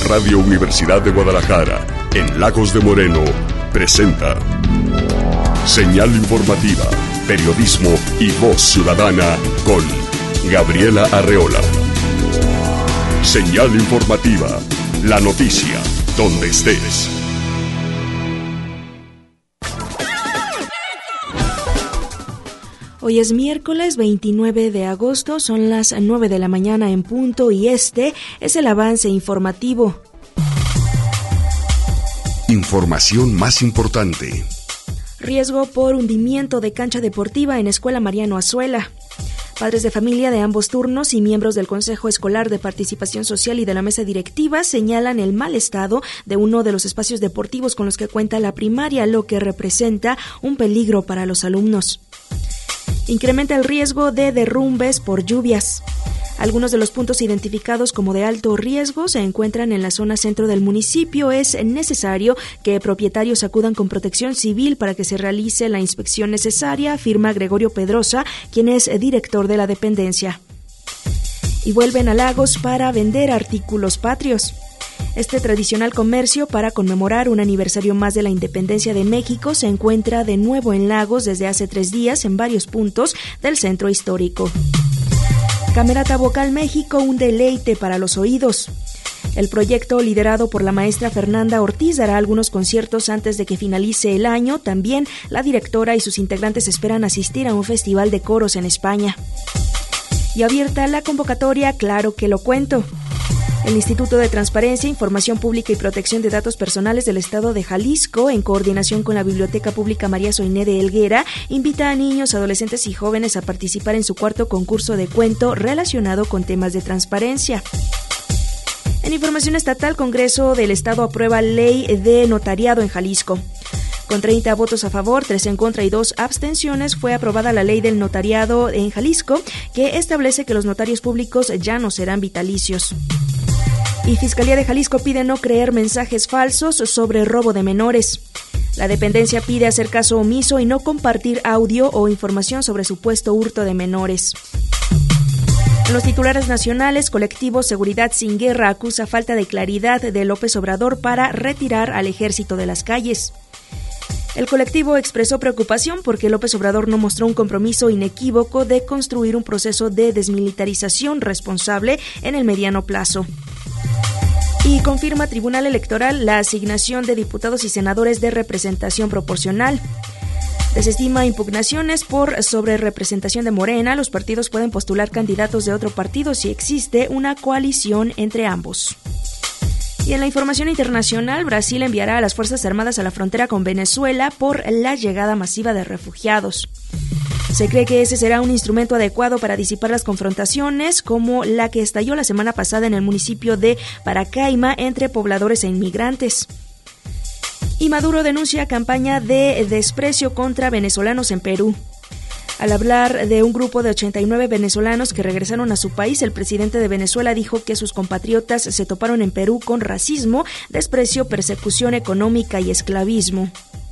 Radio Universidad de Guadalajara, en Lagos de Moreno, presenta Señal Informativa, periodismo y voz ciudadana con Gabriela Arreola. Señal Informativa, la noticia, donde estés. Hoy es miércoles 29 de agosto, son las 9 de la mañana en punto y este es el avance informativo. Información más importante. Riesgo por hundimiento de cancha deportiva en Escuela Mariano Azuela. Padres de familia de ambos turnos y miembros del Consejo Escolar de Participación Social y de la mesa directiva señalan el mal estado de uno de los espacios deportivos con los que cuenta la primaria, lo que representa un peligro para los alumnos. Incrementa el riesgo de derrumbes por lluvias. Algunos de los puntos identificados como de alto riesgo se encuentran en la zona centro del municipio. Es necesario que propietarios acudan con protección civil para que se realice la inspección necesaria, afirma Gregorio Pedrosa, quien es director de la dependencia. Y vuelven a Lagos para vender artículos patrios. Este tradicional comercio para conmemorar un aniversario más de la independencia de México se encuentra de nuevo en Lagos desde hace 3 días en varios puntos del centro histórico. Camerata Vocal México, un deleite para los oídos. El proyecto, liderado por la maestra Fernanda Ortiz, dará algunos conciertos antes de que finalice el año. También la directora y sus integrantes esperan asistir a un festival de coros en España. Y abierta la convocatoria, claro que lo cuento. El Instituto de Transparencia, Información Pública y Protección de Datos Personales del Estado de Jalisco, en coordinación con la Biblioteca Pública María Soiné de Helguera, invita a niños, adolescentes y jóvenes a participar en su 4º concurso de cuento relacionado con temas de transparencia. En información estatal, Congreso del Estado aprueba ley de notariado en Jalisco. Con 30 votos a favor, 3 en contra y 2 abstenciones, fue aprobada la ley del notariado en Jalisco, que establece que los notarios públicos ya no serán vitalicios. Y Fiscalía de Jalisco pide no creer mensajes falsos sobre robo de menores. La dependencia pide hacer caso omiso y no compartir audio o información sobre supuesto hurto de menores. En los titulares nacionales, colectivo Seguridad Sin Guerra acusa falta de claridad de López Obrador para retirar al ejército de las calles. El colectivo expresó preocupación porque López Obrador no mostró un compromiso inequívoco de construir un proceso de desmilitarización responsable en el mediano plazo. Y confirma Tribunal Electoral la asignación de diputados y senadores de representación proporcional. Desestima impugnaciones por sobrerepresentación de Morena. Los partidos pueden postular candidatos de otro partido si existe una coalición entre ambos. Y en la información internacional, Brasil enviará a las Fuerzas Armadas a la frontera con Venezuela por la llegada masiva de refugiados. Se cree que ese será un instrumento adecuado para disipar las confrontaciones, como la que estalló la semana pasada en el municipio de Paracaima entre pobladores e inmigrantes. Y Maduro denuncia campaña de desprecio contra venezolanos en Perú. Al hablar de un grupo de 89 venezolanos que regresaron a su país, el presidente de Venezuela dijo que sus compatriotas se toparon en Perú con racismo, desprecio, persecución económica y esclavismo.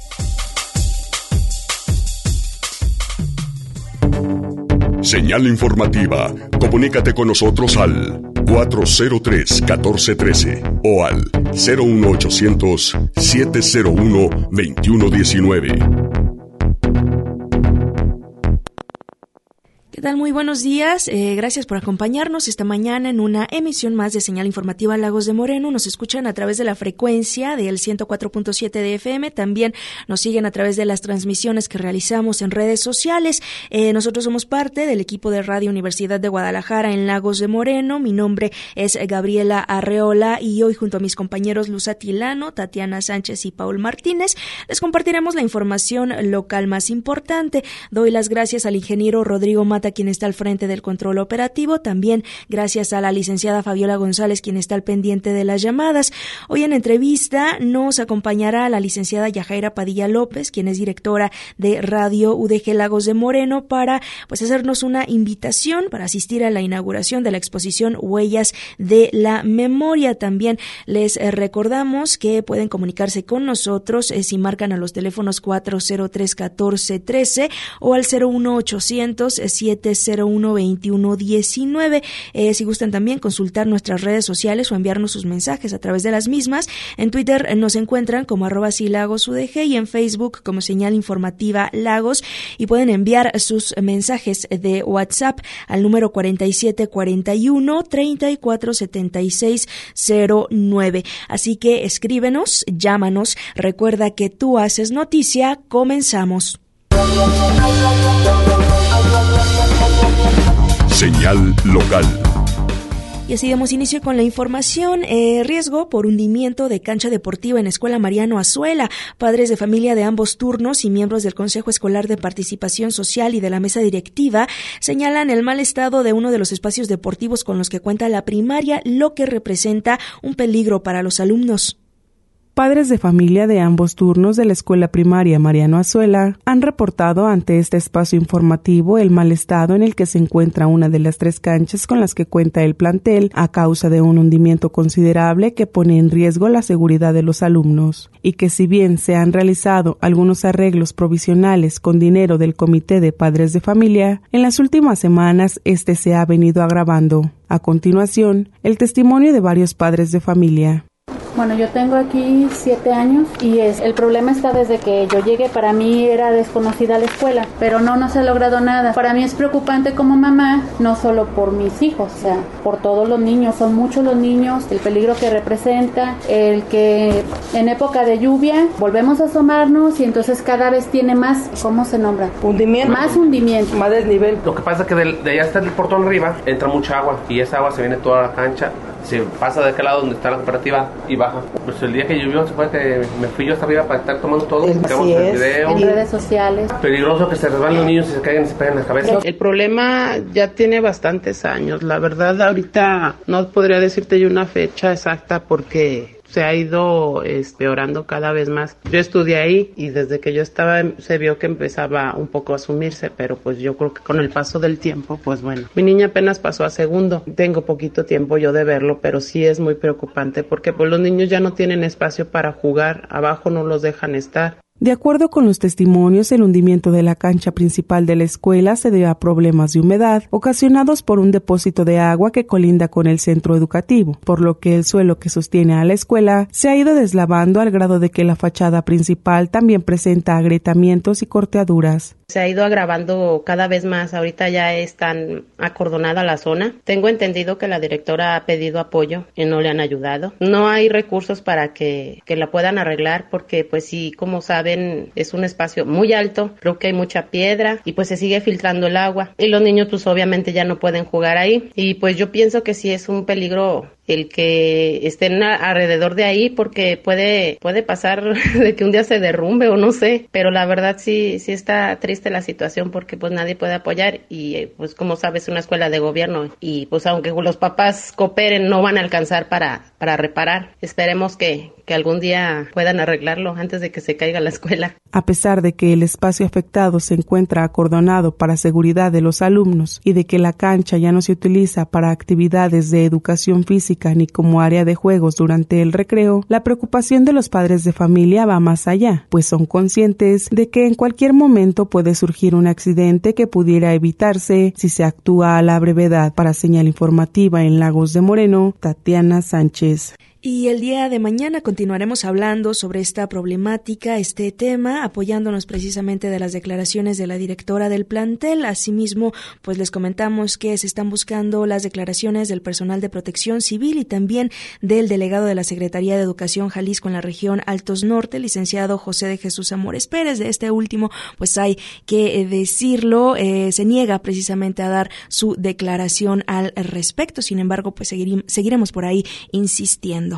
Señal informativa. Comunícate con nosotros al 403-1413 o al 01800-701-2119. ¿Qué tal? Muy buenos días. Gracias por acompañarnos esta mañana en una emisión más de Señal Informativa Lagos de Moreno. Nos escuchan a través de la frecuencia del 104.7 de FM. También nos siguen a través de las transmisiones que realizamos en redes sociales. Nosotros somos parte del equipo de Radio Universidad de Guadalajara en Lagos de Moreno. Mi nombre es Gabriela Arreola y hoy junto a mis compañeros Luz Atilano, Tatiana Sánchez y Paul Martínez les compartiremos la información local más importante. Doy las gracias al ingeniero Rodrigo Mata, quien está al frente del control operativo. También gracias a la licenciada Fabiola González, quien está al pendiente de las llamadas. Hoy en entrevista nos acompañará la licenciada Yajaira Padilla López, quien es directora de Radio UDG Lagos de Moreno, para hacernos una invitación para asistir a la inauguración de la exposición Huellas de la Memoria. También les recordamos que pueden comunicarse con nosotros si marcan a los teléfonos 403-1413 o al 01800-7 997-01-2119. Si gustan también consultar nuestras redes sociales o enviarnos sus mensajes a través de las mismas. En Twitter nos encuentran como @silagosudg y en Facebook como Señal Informativa Lagos, y pueden enviar sus mensajes de WhatsApp al número 4741-347609. Así que escríbenos, llámanos. Recuerda que tú haces noticia. Comenzamos. Señal local. Y así damos inicio con la información. Riesgo por hundimiento de cancha deportiva en Escuela Mariano Azuela. Padres de familia de ambos turnos y miembros del Consejo Escolar de Participación Social y de la mesa directiva señalan el mal estado de uno de los espacios deportivos con los que cuenta la primaria, lo que representa un peligro para los alumnos. Padres de familia de ambos turnos de la escuela primaria Mariano Azuela han reportado ante este espacio informativo el mal estado en el que se encuentra una de las 3 canchas con las que cuenta el plantel a causa de un hundimiento considerable que pone en riesgo la seguridad de los alumnos, y que si bien se han realizado algunos arreglos provisionales con dinero del Comité de Padres de Familia, en las últimas semanas este se ha venido agravando. A continuación, el testimonio de varios padres de familia. Bueno, yo tengo aquí 7 años y el problema está desde que yo llegué. Para mí era desconocida la escuela, pero no se ha logrado nada. Para mí es preocupante como mamá, no solo por mis hijos, o sea, por todos los niños. Son muchos los niños, el peligro que representa, el que en época de lluvia volvemos a asomarnos y entonces cada vez tiene más, ¿cómo se nombra? Hundimiento. Más hundimiento. Más desnivel. Lo que pasa es que de allá está el portón arriba, entra mucha agua y esa agua se viene toda la cancha. Se pasa de aquel lado donde está la cooperativa y baja. Pues el día que llovió se fue que me fui yo hasta arriba para estar tomando todo. Así es, video, en redes sociales. Peligroso que se resbalen los niños y se caigan y se peguen en la cabeza. El problema ya tiene bastantes años. La verdad ahorita no podría decirte yo una fecha exacta porque se ha ido empeorando cada vez más. Yo estudié ahí y desde que yo estaba se vio que empezaba un poco a asumirse, pero pues yo creo que con el paso del tiempo, pues bueno. Mi niña apenas pasó a segundo. Tengo poquito tiempo yo de verlo, pero sí es muy preocupante porque pues los niños ya no tienen espacio para jugar. Abajo no los dejan estar. De acuerdo con los testimonios, el hundimiento de la cancha principal de la escuela se debe a problemas de humedad ocasionados por un depósito de agua que colinda con el centro educativo, por lo que el suelo que sostiene a la escuela se ha ido deslavando al grado de que la fachada principal también presenta agrietamientos y cortaduras. Se ha ido agravando cada vez más. Ahorita ya es tan acordonada la zona. Tengo entendido que la directora ha pedido apoyo y no le han ayudado. No hay recursos para que la puedan arreglar porque pues sí, como saben, es un espacio muy alto. Creo que hay mucha piedra y pues se sigue filtrando el agua. Y los niños pues obviamente ya no pueden jugar ahí. Y pues yo pienso que sí es un peligro el que estén alrededor de ahí porque puede pasar de que un día se derrumbe o no sé. Pero la verdad sí está triste la situación porque pues nadie puede apoyar y pues como sabes una escuela de gobierno y pues aunque los papás cooperen no van a alcanzar para reparar. Esperemos que algún día puedan arreglarlo antes de que se caiga la escuela. A pesar de que el espacio afectado se encuentra acordonado para seguridad de los alumnos y de que la cancha ya no se utiliza para actividades de educación física ni como área de juegos durante el recreo, la preocupación de los padres de familia va más allá, pues son conscientes de que en cualquier momento puede surgir un accidente que pudiera evitarse si se actúa a la brevedad. Para Señal Informativa en Lagos de Moreno, Tatiana Sánchez. Y el día de mañana continuaremos hablando sobre esta problemática, este tema, apoyándonos precisamente de las declaraciones de la directora del plantel. Asimismo, pues les comentamos que se están buscando las declaraciones del personal de Protección Civil y también del delegado de la Secretaría de Educación Jalisco en la región Altos Norte, licenciado José de Jesús Amores Pérez. De este último, pues hay que decirlo, se niega precisamente a dar su declaración al respecto. Sin embargo, pues seguiremos por ahí insistiendo.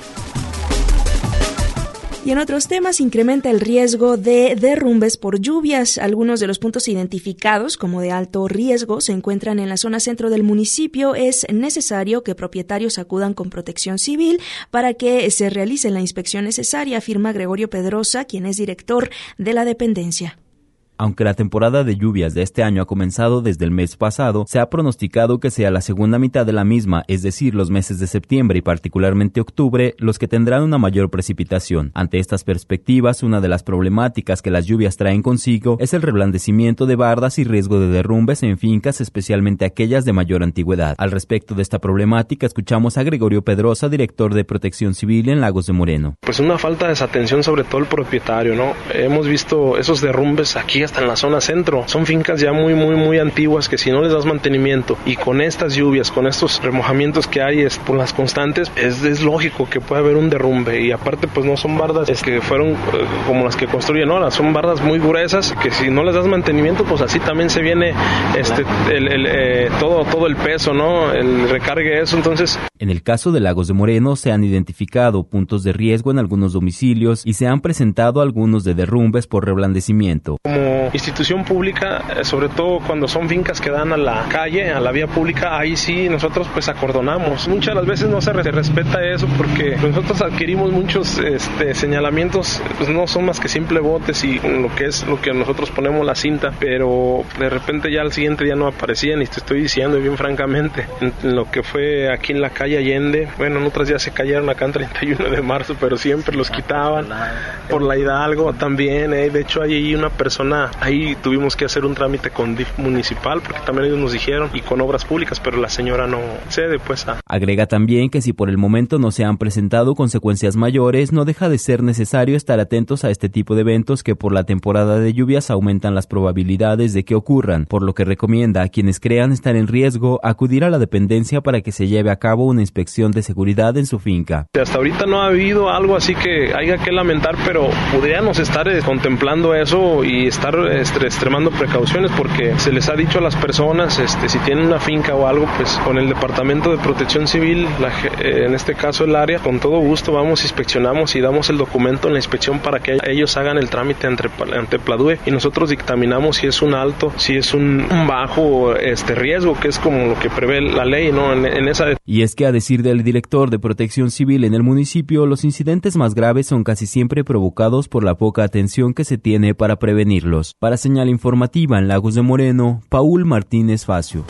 Y en otros temas, incrementa el riesgo de derrumbes por lluvias. Algunos de los puntos identificados como de alto riesgo se encuentran en la zona centro del municipio. Es necesario que propietarios acudan con Protección Civil para que se realice la inspección necesaria, afirma Gregorio Pedrosa, quien es director de la dependencia. Aunque la temporada de lluvias de este año ha comenzado desde el mes pasado, se ha pronosticado que sea la segunda mitad de la misma, es decir, los meses de septiembre y particularmente octubre, los que tendrán una mayor precipitación. Ante estas perspectivas, una de las problemáticas que las lluvias traen consigo es el reblandecimiento de bardas y riesgo de derrumbes en fincas, especialmente aquellas de mayor antigüedad. Al respecto de esta problemática, escuchamos a Gregorio Pedrosa, director de Protección Civil en Lagos de Moreno. Pues una falta de desatención sobre todo el propietario, ¿no? Hemos visto esos derrumbes aquí hasta en la zona centro. Son fincas ya muy antiguas que si no les das mantenimiento y con estas lluvias, con estos remojamientos que hay por las constantes, es lógico que pueda haber un derrumbe. Y aparte pues no son bardas que fueron como las que construyen ahora, son bardas muy gruesas que si no les das mantenimiento pues así también se viene todo el peso, ¿no? El recargue de eso, entonces... En el caso de Lagos de Moreno se han identificado puntos de riesgo en algunos domicilios y se han presentado algunos de derrumbes por reblandecimiento. Como institución pública, sobre todo cuando son fincas que dan a la calle, a la vía pública, ahí sí nosotros pues acordonamos. Muchas de las veces no se respeta eso porque nosotros adquirimos muchos señalamientos, pues no son más que simple botes y lo que nosotros ponemos la cinta, pero de repente ya al siguiente día no aparecían y te estoy diciendo bien francamente, en lo que fue aquí en la calle Allende, bueno, en otras ya se cayeron acá en 31 de marzo, pero siempre los quitaban, por la Hidalgo también, de hecho hay una persona, ahí tuvimos que hacer un trámite con DIF municipal, porque también ellos nos dijeron, y con obras públicas, pero la señora no cede, pues. Agrega también que si por el momento no se han presentado consecuencias mayores, no deja de ser necesario estar atentos a este tipo de eventos que por la temporada de lluvias aumentan las probabilidades de que ocurran, por lo que recomienda a quienes crean estar en riesgo acudir a la dependencia para que se lleve a cabo una inspección de seguridad en su finca. Hasta ahorita no ha habido algo así que haya que lamentar, pero podríamos estar contemplando eso y estar extremando precauciones porque se les ha dicho a las personas, si tienen una finca o algo, pues con el Departamento de Protección Civil, en este caso el área, con todo gusto vamos, inspeccionamos y damos el documento en la inspección para que ellos hagan el trámite ante Pladue y nosotros dictaminamos si es un alto, si es un bajo riesgo, que es como lo que prevé la ley, ¿no? En esa. Y es que a decir del director de Protección Civil en el municipio, los incidentes más graves son casi siempre provocados por la poca atención que se tiene para prevenirlos. Para Señal Informativa en Lagos de Moreno, Paul Martínez Facio.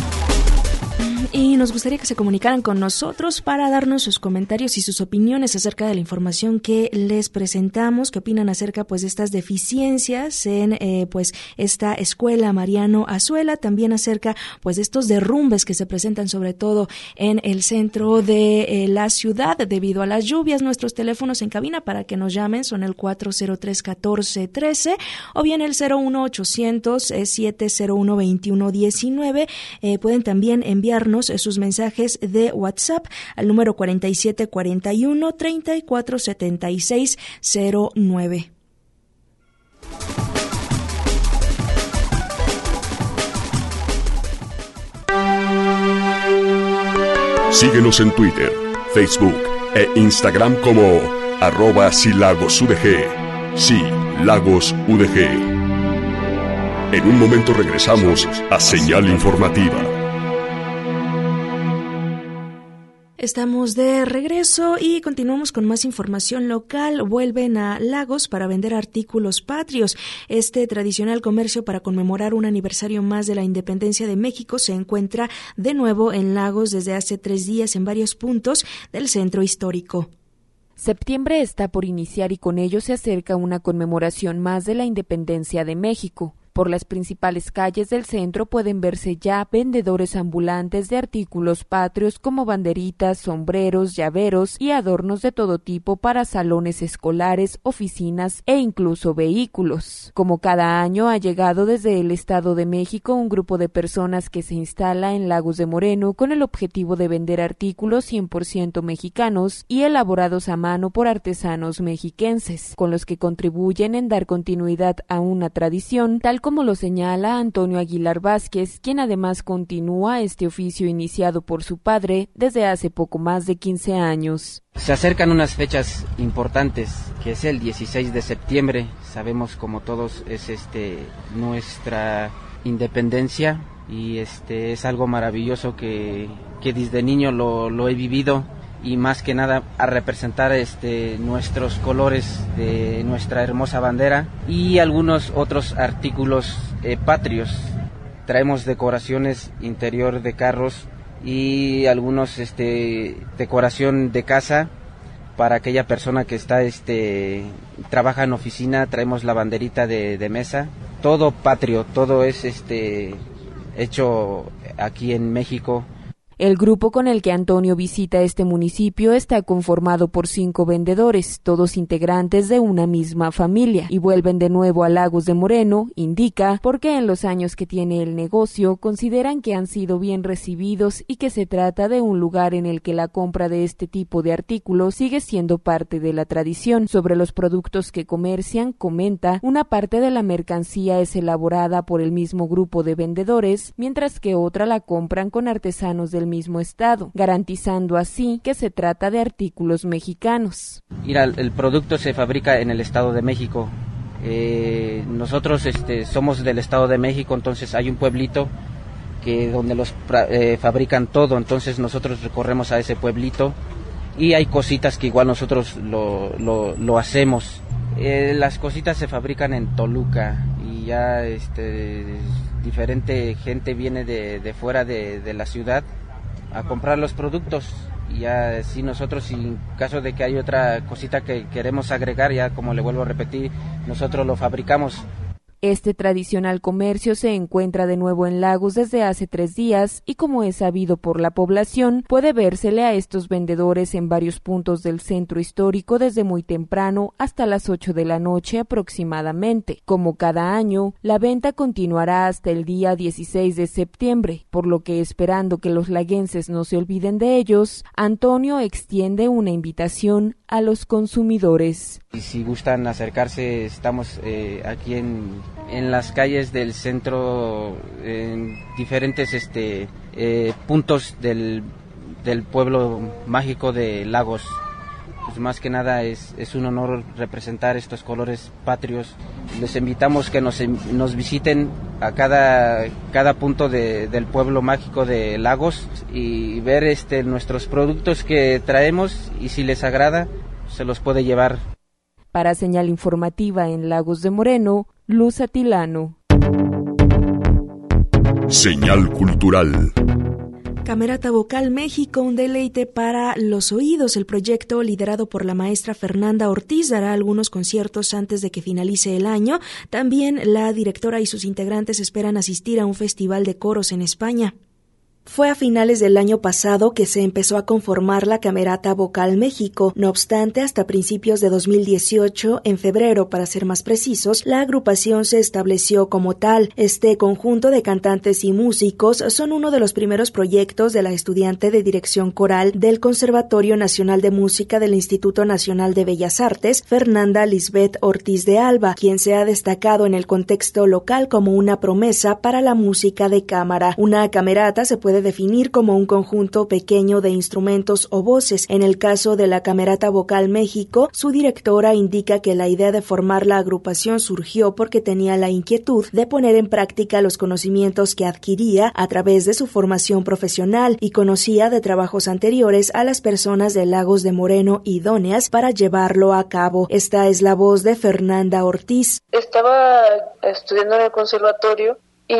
Y nos gustaría que se comunicaran con nosotros para darnos sus comentarios y sus opiniones acerca de la información que les presentamos, qué opinan acerca pues de estas deficiencias en pues esta escuela Mariano Azuela, también acerca pues de estos derrumbes que se presentan sobre todo en el centro de la ciudad debido a las lluvias. Nuestros teléfonos en cabina para que nos llamen son el 403-1413 o bien el 01800-701-2119. Pueden también enviarnos sus mensajes de WhatsApp al número 4741-347609. Síguenos en Twitter, Facebook e Instagram como @silagosudg. Sí, Lagos UDG. En un momento regresamos a Señal Informativa. Estamos de regreso y continuamos con más información local. Vuelven a Lagos para vender artículos patrios. Este tradicional comercio para conmemorar un aniversario más de la independencia de México se encuentra de nuevo en Lagos desde hace 3 días en varios puntos del centro histórico. Septiembre está por iniciar y con ello se acerca una conmemoración más de la independencia de México. Por las principales calles del centro pueden verse ya vendedores ambulantes de artículos patrios como banderitas, sombreros, llaveros y adornos de todo tipo para salones escolares, oficinas e incluso vehículos. Como cada año ha llegado desde el Estado de México un grupo de personas que se instala en Lagos de Moreno con el objetivo de vender artículos 100% mexicanos y elaborados a mano por artesanos mexiquenses, con los que contribuyen en dar continuidad a una tradición tal como lo señala Antonio Aguilar Vázquez, quien además continúa este oficio iniciado por su padre desde hace poco más de 15 años. Se acercan unas fechas importantes, que es el 16 de septiembre, sabemos como todos es nuestra independencia y es algo maravilloso que desde niño lo he vivido y más que nada a representar nuestros colores de nuestra hermosa bandera y algunos otros artículos patrios. Traemos decoraciones interior de carros y algunos decoración de casa para aquella persona que está trabaja en oficina. Traemos la banderita de mesa, todo patrio, todo es hecho aquí en México. El grupo con el que Antonio visita este municipio está conformado por 5 vendedores, todos integrantes de una misma familia, y vuelven de nuevo a Lagos de Moreno, indica, porque en los años que tiene el negocio consideran que han sido bien recibidos y que se trata de un lugar en el que la compra de este tipo de artículos sigue siendo parte de la tradición. Sobre los productos que comercian, comenta, una parte de la mercancía es elaborada por el mismo grupo de vendedores, mientras que otra la compran con artesanos del mismo estado, garantizando así que se trata de artículos mexicanos. Mira, el producto se fabrica en el Estado de México. Nosotros somos del Estado de México, entonces hay un pueblito donde los fabrican todo, entonces nosotros recorremos a ese pueblito y hay cositas que igual nosotros lo hacemos. Las cositas se fabrican en Toluca y ya diferente gente viene de fuera de la ciudad a comprar los productos, y ya si nosotros, en caso de que hay otra cosita que queremos agregar, ya como le vuelvo a repetir, nosotros lo fabricamos. Este tradicional comercio se encuentra de nuevo en Lagos desde hace 3 días y, como es sabido por la población, puede vérsele a estos vendedores en varios puntos del centro histórico desde muy temprano hasta las 8 de la noche aproximadamente. Como cada año, la venta continuará hasta el día 16 de septiembre, por lo que, esperando que los laguenses no se olviden de ellos, Antonio extiende una invitación a los consumidores. Y si gustan acercarse, estamos aquí en las calles del centro, en diferentes puntos del pueblo mágico de Lagos. Pues más que nada es un honor representar estos colores patrios. Les invitamos que nos visiten a cada punto del pueblo mágico de Lagos y ver nuestros productos que traemos, y si les agrada se los puede llevar. Para Señal Informativa en Lagos de Moreno, Luz Atilano. Señal cultural. Camerata Vocal México, un deleite para los oídos. El proyecto, liderado por la maestra Fernanda Ortiz, dará algunos conciertos antes de que finalice el año. También la directora y sus integrantes esperan asistir a un festival de coros en España. Fue a finales del año pasado que se empezó a conformar la Camerata Vocal México. No obstante, hasta principios de 2018, en febrero para ser más precisos, la agrupación se estableció como tal. Este conjunto de cantantes y músicos son uno de los primeros proyectos de la estudiante de dirección coral del Conservatorio Nacional de Música del Instituto Nacional de Bellas Artes, Fernanda Lisbeth Ortiz de Alba, quien se ha destacado en el contexto local como una promesa para la música de cámara. Una camerata se puede definir como un conjunto pequeño de instrumentos o voces. En el caso de la Camerata Vocal México, su directora indica que la idea de formar la agrupación surgió porque tenía la inquietud de poner en práctica los conocimientos que adquiría a través de su formación profesional y conocía de trabajos anteriores a las personas de Lagos de Moreno idóneas para llevarlo a cabo. Esta es la voz de Fernanda Ortiz. Estaba estudiando en el conservatorio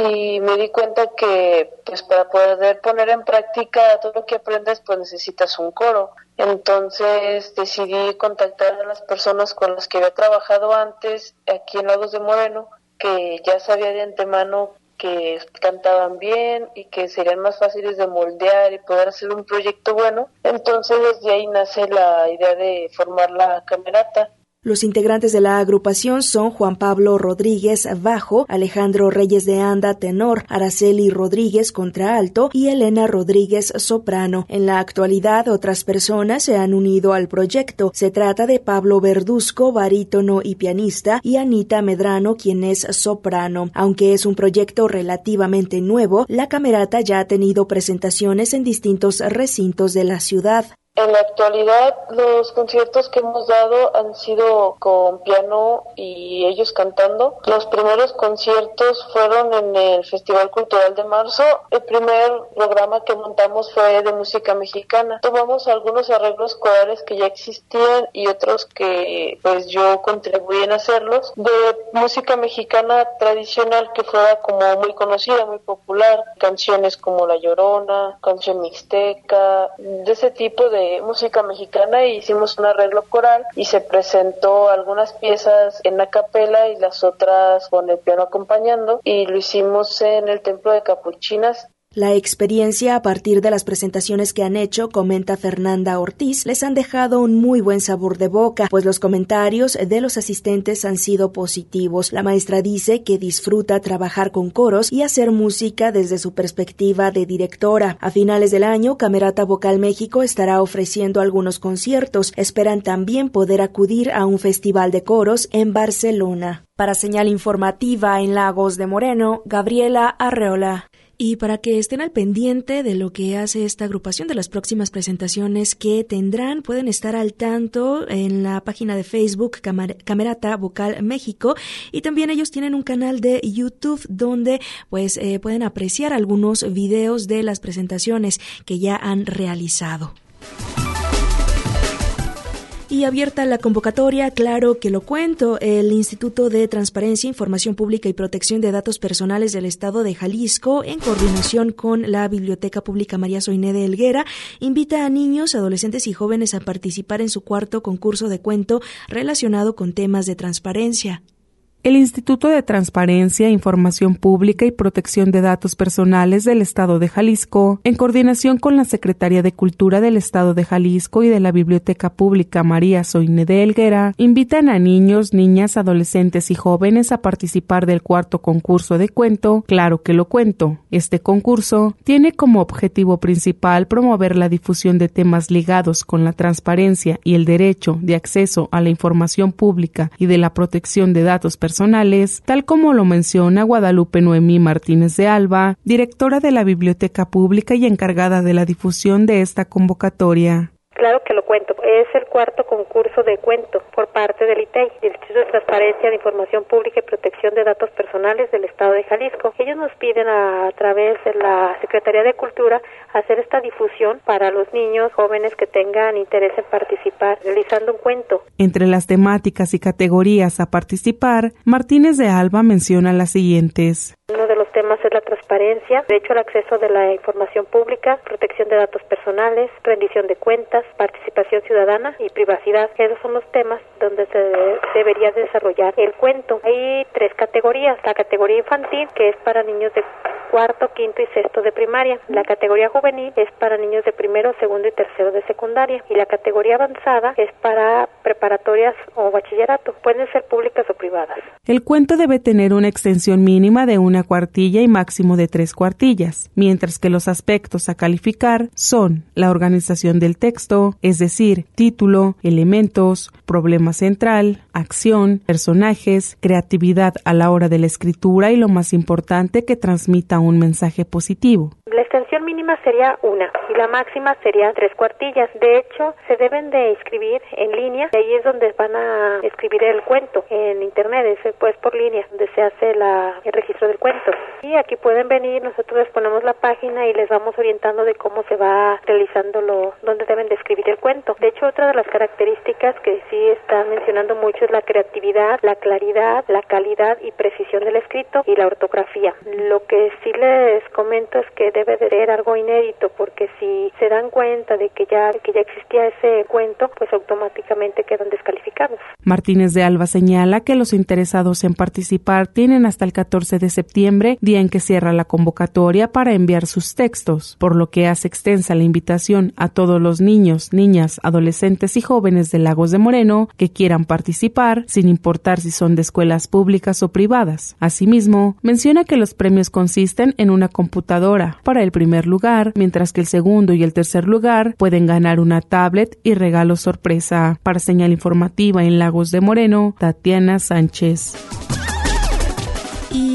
y me di cuenta que pues para poder poner en práctica todo lo que aprendes pues necesitas un coro. Entonces decidí contactar a las personas con las que había trabajado antes aquí en Lagos de Moreno, que ya sabía de antemano que cantaban bien y que serían más fáciles de moldear y poder hacer un proyecto bueno. Entonces desde ahí nace la idea de formar la camerata. Los integrantes de la agrupación son Juan Pablo Rodríguez, bajo, Alejandro Reyes de Anda, tenor, Araceli Rodríguez, contraalto y Elena Rodríguez, soprano. En la actualidad, otras personas se han unido al proyecto. Se trata de Pablo Verduzco, barítono y pianista, y Anita Medrano, quien es soprano. Aunque es un proyecto relativamente nuevo, la camerata ya ha tenido presentaciones en distintos recintos de la ciudad. En la actualidad, los conciertos que hemos dado han sido con piano y ellos cantando. Los primeros conciertos fueron en el Festival Cultural de marzo. El primer programa que montamos fue de música mexicana. Tomamos algunos arreglos corales que ya existían y otros que pues yo contribuí en hacerlos. De música mexicana tradicional que fuera como muy conocida, muy popular. Canciones como La Llorona, Canción Mixteca, de ese tipo de música mexicana, y hicimos un arreglo coral y se presentó algunas piezas en a capela y las otras con el piano acompañando, y lo hicimos en el Templo de Capuchinas. La experiencia a partir de las presentaciones que han hecho, comenta Fernanda Ortiz, les han dejado un muy buen sabor de boca, pues los comentarios de los asistentes han sido positivos. La maestra dice que disfruta trabajar con coros y hacer música desde su perspectiva de directora. A finales del año, Camerata Vocal México estará ofreciendo algunos conciertos. Esperan también poder acudir a un festival de coros en Barcelona. Para Señal Informativa en Lagos de Moreno, Gabriela Arreola. Y para que estén al pendiente de lo que hace esta agrupación, de las próximas presentaciones que tendrán, pueden estar al tanto en la página de Facebook Camerata Vocal México, y también ellos tienen un canal de YouTube donde pues pueden apreciar algunos videos de las presentaciones que ya han realizado. Y abierta la convocatoria, claro que lo cuento, el Instituto de Transparencia, Información Pública y Protección de Datos Personales del Estado de Jalisco, en coordinación con la Biblioteca Pública María Soiné de Helguera, invita a niños, adolescentes y jóvenes a participar en su cuarto concurso de cuento relacionado con temas de transparencia. El Instituto de Transparencia, Información Pública y Protección de Datos Personales del Estado de Jalisco, en coordinación con la Secretaría de Cultura del Estado de Jalisco y de la Biblioteca Pública María Soiné de Helguera, invitan a niños, niñas, adolescentes y jóvenes a participar del cuarto concurso de cuento Claro que lo cuento. Este concurso tiene como objetivo principal promover la difusión de temas ligados con la transparencia y el derecho de acceso a la información pública y de la protección de datos personales, tal como lo menciona Guadalupe Noemí Martínez de Alba, directora de la Biblioteca Pública y encargada de la difusión de esta convocatoria. Claro que lo cuento. Es el cuarto concurso de cuento por parte del ITEI, el Instituto de Transparencia de Información Pública y Protección de Datos Personales del Estado de Jalisco. Ellos nos piden a través de la Secretaría de Cultura hacer esta difusión para los niños, jóvenes que tengan interés en participar, realizando un cuento. Entre las temáticas y categorías a participar, Martínez de Alba menciona las siguientes. Uno de los temas es la transparencia, derecho al acceso de la información pública, protección de datos personales, rendición de cuentas, participación ciudadana y privacidad. Esos son los temas donde se debería desarrollar el cuento. Hay 3 categorías. La categoría infantil, que es para niños de cuarto, quinto y sexto de primaria. La categoría juvenil es para niños de primero, segundo y tercero de secundaria. Y la categoría avanzada es para preparatorias o bachillerato. Pueden ser públicas o privadas. El cuento debe tener una extensión mínima de 1 cuartilla y máximo de 3 cuartillas, mientras que los aspectos a calificar son la organización del texto, es decir, título, elementos, problema central, acción, personajes, creatividad a la hora de la escritura y lo más importante, que transmita un mensaje positivo. La extensión mínima sería 1 y la máxima sería 3 cuartillas. De hecho, se deben de inscribir en línea, y ahí es donde van a escribir el cuento en internet, es pues por línea, donde se hace el registro del cuento. Y aquí pueden venir, nosotros les ponemos la página y les vamos orientando de cómo se va realizando dónde deben de escribir el cuento. De hecho, otra de las características que sí están mencionando mucho es la creatividad, la claridad, la calidad y precisión del escrito y la ortografía. Lo que sí les comento es que debe de ser algo inédito, porque si se dan cuenta de que ya existía ese cuento, pues automáticamente quedan descalificados. Martínez de Alba señala que los interesados en participar tienen hasta el 14 de septiembre, día en que cierra la convocatoria, para enviar sus textos, por lo que hace extensa la invitación a todos los niños, niñas, adolescentes y jóvenes de Lagos de Moreno que quieran participar, sin importar si son de escuelas públicas o privadas. Asimismo, menciona que los premios consisten en una computadora para el primer lugar, mientras que el segundo y el tercer lugar pueden ganar una tablet y regalo sorpresa. Para Señal Informativa en Lagos de Moreno, Tatiana Sánchez. Y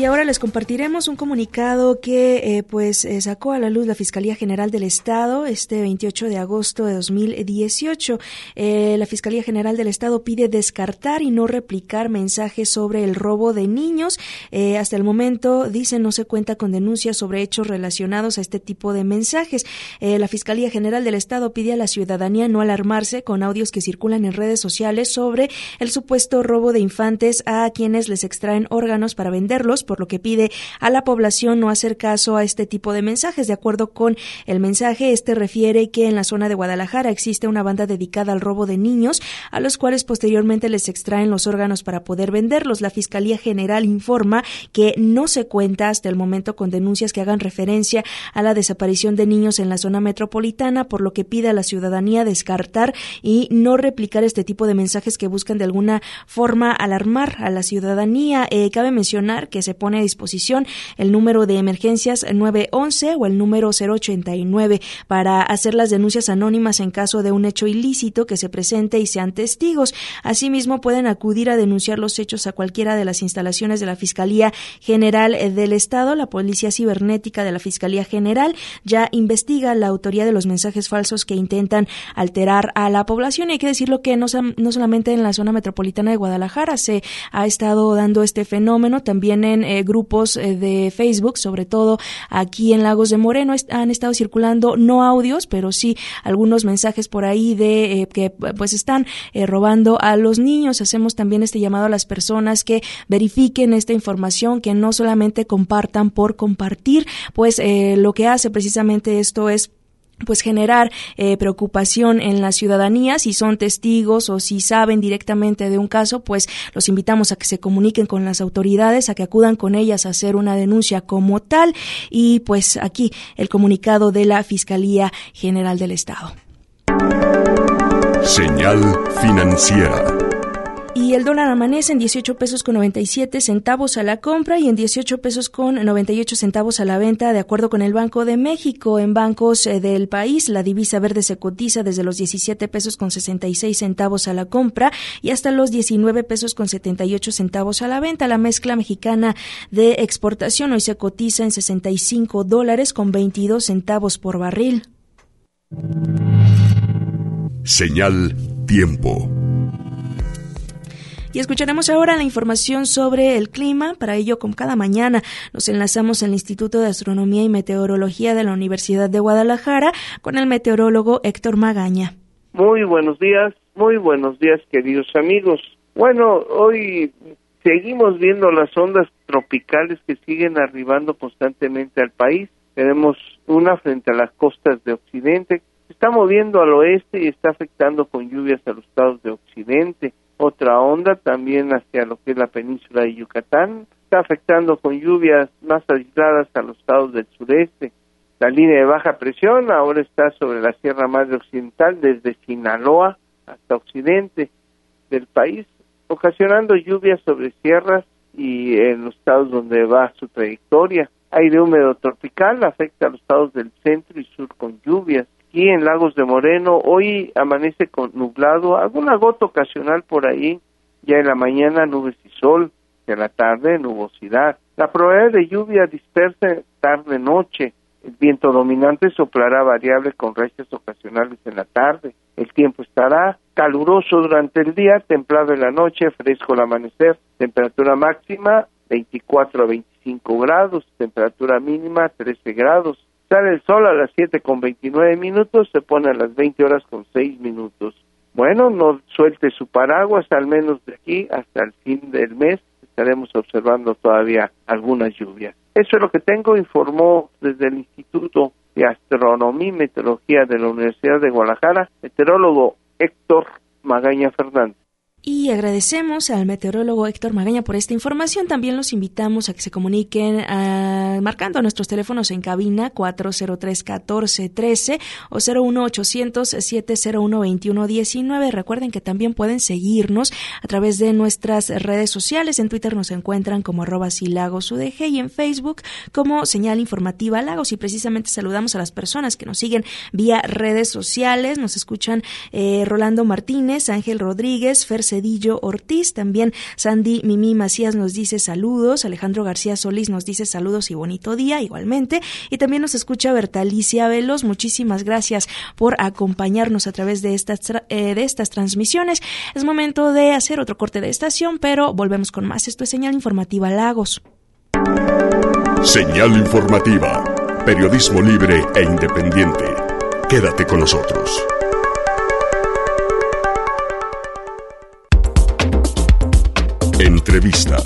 Y ahora les compartiremos un comunicado que sacó a la luz la Fiscalía General del Estado este 28 de agosto de 2018. La Fiscalía General del Estado pide descartar y no replicar mensajes sobre el robo de niños. Hasta el momento, dice, no se cuenta con denuncias sobre hechos relacionados a este tipo de mensajes. La Fiscalía General del Estado pide a la ciudadanía no alarmarse con audios que circulan en redes sociales sobre el supuesto robo de infantes a quienes les extraen órganos para venderlos, por lo que pide a la población no hacer caso a este tipo de mensajes. De acuerdo con el mensaje, refiere que en la zona de Guadalajara existe una banda dedicada al robo de niños, a los cuales posteriormente les extraen los órganos para poder venderlos. La Fiscalía General informa que no se cuenta hasta el momento con denuncias que hagan referencia a la desaparición de niños en la zona metropolitana, por lo que pide a la ciudadanía descartar y no replicar este tipo de mensajes que buscan de alguna forma alarmar a la ciudadanía. Cabe mencionar que se pone a disposición el número de emergencias 911 o el número 089 para hacer las denuncias anónimas en caso de un hecho ilícito que se presente y sean testigos. Asimismo, pueden acudir a denunciar los hechos a cualquiera de las instalaciones de la Fiscalía General del Estado. La Policía Cibernética de la Fiscalía General ya investiga la autoría de los mensajes falsos que intentan alterar a la población. Y hay que decirlo que no solamente en la zona metropolitana de Guadalajara se ha estado dando este fenómeno, también en grupos de Facebook, sobre todo aquí en Lagos de Moreno, han estado circulando no audios, pero sí algunos mensajes por ahí de que pues están robando a los niños. Hacemos también este llamado a las personas que verifiquen esta información, que no solamente compartan por compartir, pues lo que hace precisamente esto es pues generar preocupación en la ciudadanía. Si son testigos o si saben directamente de un caso, pues los invitamos a que se comuniquen con las autoridades, a que acudan con ellas a hacer una denuncia como tal. Y pues aquí el comunicado de la Fiscalía General del Estado. Señal financiera. Y el dólar amanece en 18 pesos con 97 centavos a la compra y en 18 pesos con 98 centavos a la venta, de acuerdo con el Banco de México. En bancos del país, la divisa verde se cotiza desde los 17 pesos con 66 centavos a la compra y hasta los 19 pesos con 78 centavos a la venta. La mezcla mexicana de exportación hoy se cotiza en $65 con 22 centavos por barril. Señal tiempo. Y escucharemos ahora la información sobre el clima. Para ello, como cada mañana, nos enlazamos al Instituto de Astronomía y Meteorología de la Universidad de Guadalajara con el meteorólogo Héctor Magaña. Muy buenos días, queridos amigos. Bueno, hoy seguimos viendo las ondas tropicales que siguen arribando constantemente al país. Tenemos una frente a las costas de Occidente, se está moviendo al oeste y está afectando con lluvias a los estados de Occidente. Otra onda también hacia lo que es la península de Yucatán, está afectando con lluvias más aisladas a los estados del sureste. La línea de baja presión ahora está sobre la Sierra Madre Occidental, desde Sinaloa hasta occidente del país, ocasionando lluvias sobre sierras y en los estados donde va su trayectoria. Aire húmedo tropical afecta a los estados del centro y sur con lluvias. Aquí en Lagos de Moreno hoy amanece con nublado, alguna gota ocasional por ahí, ya en la mañana nubes y sol, en la tarde nubosidad. La probabilidad de lluvia dispersa tarde-noche, el viento dominante soplará variable con rachas ocasionales en la tarde. El tiempo estará caluroso durante el día, templado en la noche, fresco al amanecer, temperatura máxima 24 a 25 grados, temperatura mínima 13 grados. Sale el sol a las 7:29, se pone a las 20:06. Bueno, no suelte su paraguas, al menos de aquí hasta el fin del mes estaremos observando todavía algunas lluvias. Eso es lo que tengo, informó desde el Instituto de Astronomía y Meteorología de la Universidad de Guadalajara, meteorólogo Héctor Magaña Fernández. Y agradecemos al meteorólogo Héctor Magaña por esta información. También los invitamos a que se comuniquen marcando nuestros teléfonos en cabina 403-1413 o 01800-701-2119. Recuerden que también pueden seguirnos a través de nuestras redes sociales. En Twitter nos encuentran como @silagosudg y en Facebook como Señal Informativa Lagos. Y precisamente saludamos a las personas que nos siguen vía redes sociales. Nos escuchan Rolando Martínez, Ángel Rodríguez, Fer Cedillo Ortiz, también Sandy Mimi Macías nos dice saludos, Alejandro García Solís nos dice saludos y bonito día igualmente, y también nos escucha Bertalicia Velos. Muchísimas gracias por acompañarnos a través de estas transmisiones. Es momento de hacer otro corte de estación, pero volvemos con más. Esto es Señal Informativa Lagos. Señal Informativa, periodismo libre e independiente. Quédate con nosotros. Entrevista.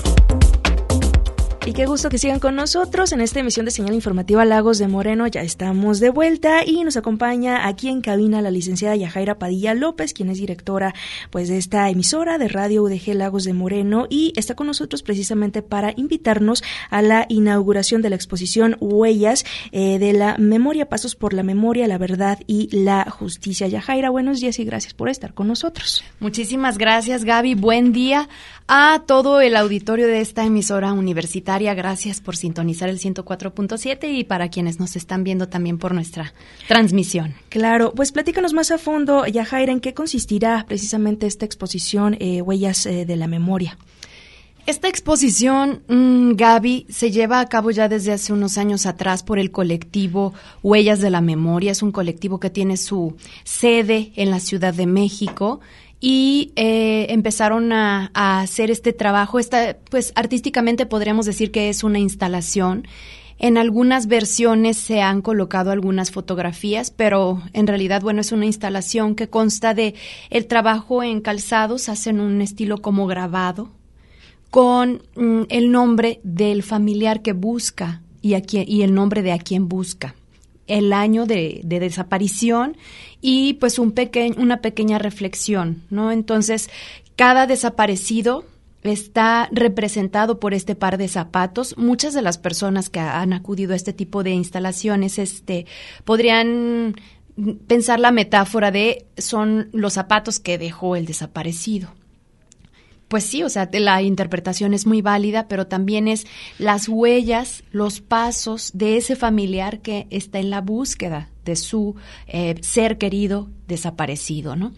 Y qué gusto que sigan con nosotros en esta emisión de Señal Informativa Lagos de Moreno. Ya estamos de vuelta y nos acompaña aquí en cabina la licenciada Yajaira Padilla López, quien es directora pues de esta emisora de Radio UDG Lagos de Moreno, y está con nosotros precisamente para invitarnos a la inauguración de la exposición Huellas de la Memoria, Pasos por la Memoria, la Verdad y la Justicia. Yajaira, buenos días y gracias por estar con nosotros. Muchísimas gracias, Gaby. Buen día a todo el auditorio de esta emisora universitaria. Gracias por sintonizar el 104.7 y para quienes nos están viendo también por nuestra transmisión. Claro, pues platícanos más a fondo, Yajaira, ¿en qué consistirá precisamente esta exposición Huellas de la Memoria? Esta exposición, Gaby, se lleva a cabo ya desde hace unos años atrás por el colectivo Huellas de la Memoria. Es un colectivo que tiene su sede en la Ciudad de México. Y empezaron a hacer este trabajo. Pues artísticamente podríamos decir que es una instalación. En algunas versiones se han colocado algunas fotografías, pero en realidad, bueno, es una instalación que consta de el trabajo en calzados, hacen un estilo como grabado, con el nombre del familiar que busca y el nombre de a quien busca, el año de desaparición y pues una pequeña reflexión, ¿no? Entonces, cada desaparecido está representado por este par de zapatos. Muchas de las personas que han acudido a este tipo de instalaciones podrían pensar la metáfora de son los zapatos que dejó el desaparecido. Pues sí, o sea, la interpretación es muy válida, pero también es las huellas, los pasos de ese familiar que está en la búsqueda de su ser querido desaparecido, ¿no?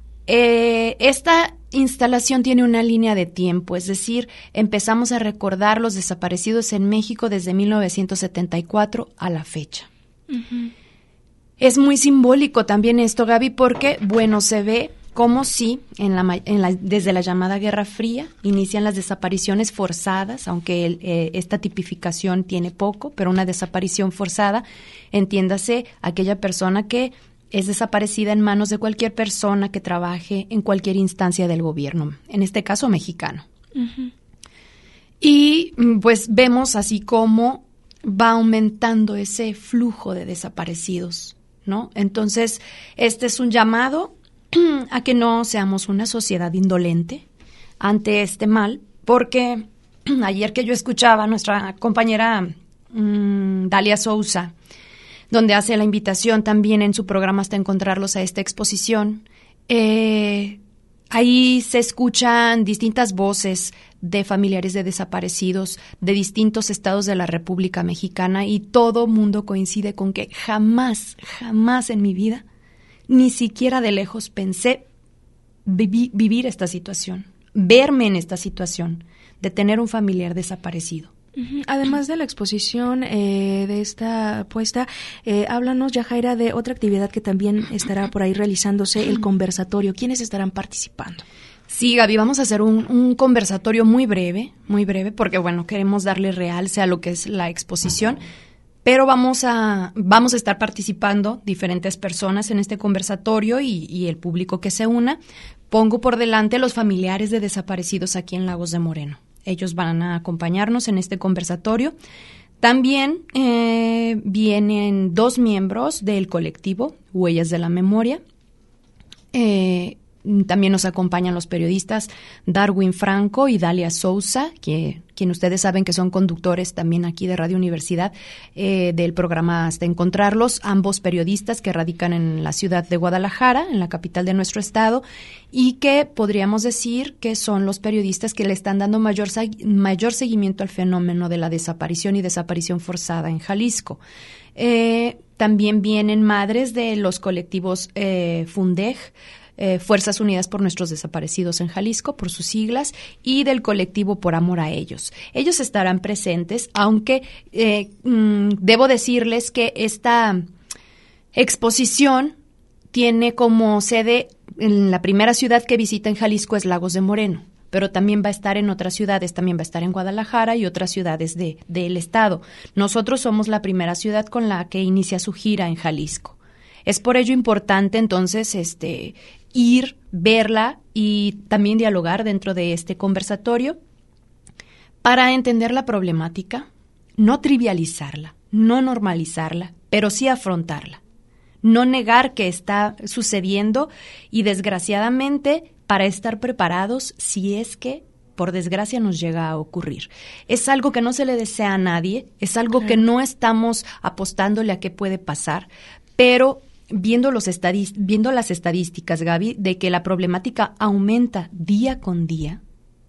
Esta instalación tiene una línea de tiempo, es decir, empezamos a recordar los desaparecidos en México desde 1974 a la fecha. Uh-huh. Es muy simbólico también esto, Gaby, porque, bueno, se ve como si desde la llamada Guerra Fría inician las desapariciones forzadas, aunque esta tipificación tiene poco, pero una desaparición forzada, entiéndase aquella persona que es desaparecida en manos de cualquier persona que trabaje en cualquier instancia del gobierno, en este caso mexicano. Uh-huh. Y pues vemos así como va aumentando ese flujo de desaparecidos, ¿no? Entonces, este es un llamado a que no seamos una sociedad indolente ante este mal, porque ayer que yo escuchaba a nuestra compañera Dalia Sousa, donde hace la invitación también en su programa hasta encontrarlos a esta exposición, ahí se escuchan distintas voces de familiares de desaparecidos de distintos estados de la República Mexicana y todo mundo coincide con que jamás en mi vida ni siquiera de lejos pensé vivir esta situación, verme en esta situación de tener un familiar desaparecido. Además de la exposición de esta puesta, háblanos, Yajaira, de otra actividad que también estará por ahí realizándose, el conversatorio. ¿Quiénes estarán participando? Sí, Gaby, vamos a hacer un conversatorio muy breve, porque, bueno, queremos darle realce a lo que es la exposición. Pero vamos a estar participando diferentes personas en este conversatorio y el público que se una. Pongo por delante los familiares de desaparecidos aquí en Lagos de Moreno. Ellos van a acompañarnos en este conversatorio. También vienen 2 miembros del colectivo Huellas de la Memoria. También nos acompañan los periodistas Darwin Franco y Dalia Sousa, quien ustedes saben que son conductores también aquí de Radio Universidad del programa Hasta Encontrarlos, ambos periodistas que radican en la ciudad de Guadalajara, en la capital de nuestro estado, y que podríamos decir que son los periodistas que le están dando mayor seguimiento al fenómeno de la desaparición y desaparición forzada en Jalisco. También vienen madres de los colectivos FUNDEJ, Fuerzas Unidas por Nuestros Desaparecidos en Jalisco, por sus siglas, y del colectivo Por Amor a Ellos. Ellos estarán presentes, aunque debo decirles que esta exposición tiene como sede, en la primera ciudad que visita en Jalisco es Lagos de Moreno, pero también va a estar en otras ciudades, también va a estar en Guadalajara y otras ciudades del estado. Nosotros somos la primera ciudad con la que inicia su gira en Jalisco. Es por ello importante entonces ir, verla y también dialogar dentro de este conversatorio para entender la problemática, no trivializarla, no normalizarla, pero sí afrontarla. No negar que está sucediendo y, desgraciadamente, para estar preparados si es que, por desgracia, nos llega a ocurrir. Es algo que no se le desea a nadie, es algo que no estamos apostándole a qué puede pasar, pero viendo las estadísticas, Gaby, de que la problemática aumenta día con día,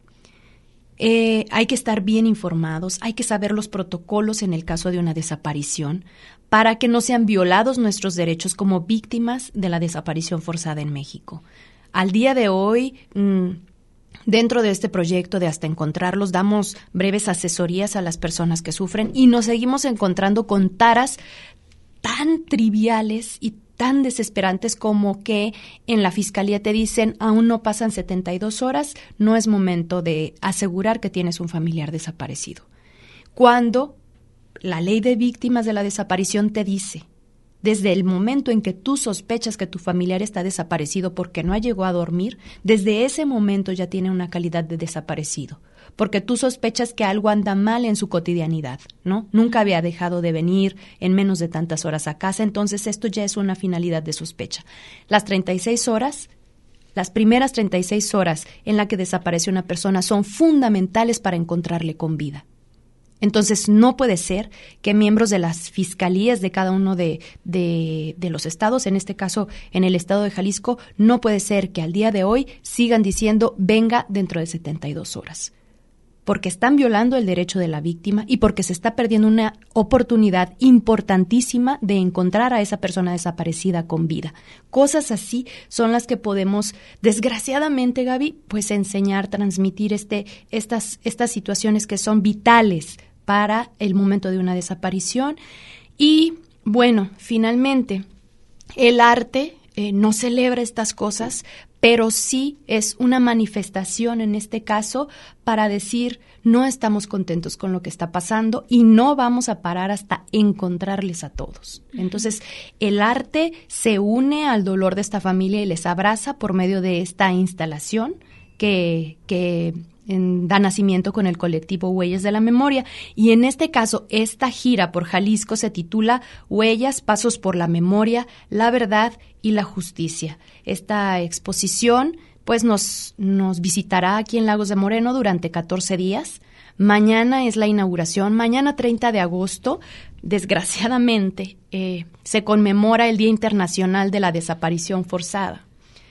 hay que estar bien informados, hay que saber los protocolos en el caso de una desaparición para que no sean violados nuestros derechos como víctimas de la desaparición forzada en México. Al día de hoy, dentro de este proyecto de Hasta Encontrarlos, damos breves asesorías a las personas que sufren y nos seguimos encontrando con taras tan triviales y tan desesperantes como que en la fiscalía te dicen aún no pasan 72 horas, no es momento de asegurar que tienes un familiar desaparecido. Cuando la ley de víctimas de la desaparición te dice, desde el momento en que tú sospechas que tu familiar está desaparecido porque no llegó a dormir, desde ese momento ya tiene una calidad de desaparecido, porque tú sospechas que algo anda mal en su cotidianidad, ¿no? Nunca había dejado de venir en menos de tantas horas a casa, entonces esto ya es una finalidad de sospecha. Las primeras 36 horas en la que desaparece una persona son fundamentales para encontrarle con vida. Entonces, no puede ser que miembros de las fiscalías de cada uno de los estados, en este caso en el estado de Jalisco, no puede ser que al día de hoy sigan diciendo venga dentro de 72 horas. Porque están violando el derecho de la víctima y porque se está perdiendo una oportunidad importantísima de encontrar a esa persona desaparecida con vida. Cosas así son las que podemos, desgraciadamente, Gaby, pues enseñar, transmitir estas situaciones que son vitales para el momento de una desaparición. Y, bueno, finalmente, el arte no celebra estas cosas, pero sí es una manifestación en este caso para decir no estamos contentos con lo que está pasando y no vamos a parar hasta encontrarles a todos. Entonces, el arte se une al dolor de esta familia y les abraza por medio de esta instalación que da nacimiento con el colectivo Huellas de la Memoria. Y en este caso, esta gira por Jalisco se titula Huellas, Pasos por la Memoria, la Verdad y la Justicia. Esta exposición pues nos visitará aquí en Lagos de Moreno durante 14 días. Mañana es la inauguración, mañana 30 de agosto, desgraciadamente, se conmemora el Día Internacional de la Desaparición Forzada.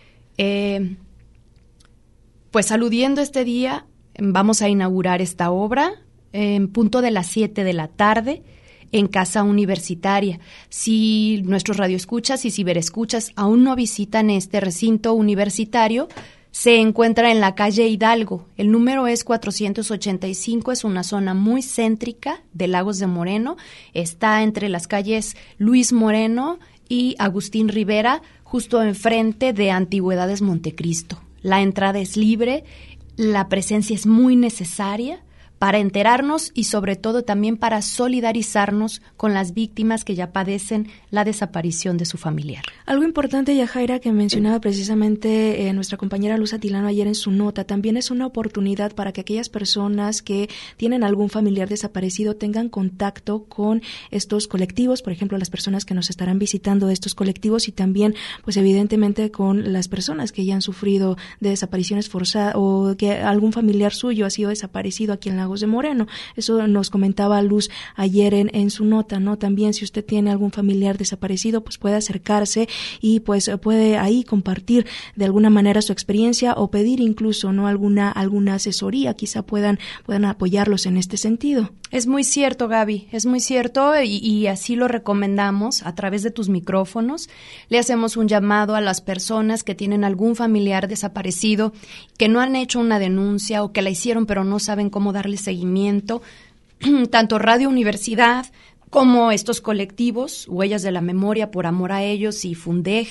Pues aludiendo a este día, vamos a inaugurar esta obra en punto de las 7 de la tarde en Casa Universitaria. Si nuestros radioescuchas y ciberescuchas aún no visitan este recinto universitario, se encuentra en la calle Hidalgo. El número es 485, es una zona muy céntrica de Lagos de Moreno. Está entre las calles Luis Moreno y Agustín Rivera, justo enfrente de Antigüedades Montecristo. La entrada es libre, la presencia es muy necesaria para enterarnos y sobre todo también para solidarizarnos con las víctimas que ya padecen la desaparición de su familiar. Algo importante, Yajaira, que mencionaba precisamente nuestra compañera Luz Atilano ayer en su nota, también es una oportunidad para que aquellas personas que tienen algún familiar desaparecido tengan contacto con estos colectivos, por ejemplo, las personas que nos estarán visitando de estos colectivos y también, pues evidentemente, con las personas que ya han sufrido de desapariciones forzadas o que algún familiar suyo ha sido desaparecido aquí en Lagos de Moreno. Eso nos comentaba Luz ayer en su nota, ¿no? También si usted tiene algún familiar desaparecido, pues puede acercarse y pues puede ahí compartir de alguna manera su experiencia o pedir incluso, ¿no? alguna asesoría, quizá puedan apoyarlos en este sentido. Es muy cierto, Gaby, es muy cierto y así lo recomendamos a través de tus micrófonos. Le hacemos un llamado a las personas que tienen algún familiar desaparecido, que no han hecho una denuncia o que la hicieron pero no saben cómo darle seguimiento. Tanto Radio Universidad como estos colectivos, Huellas de la Memoria, Por Amor a Ellos y Fundeg,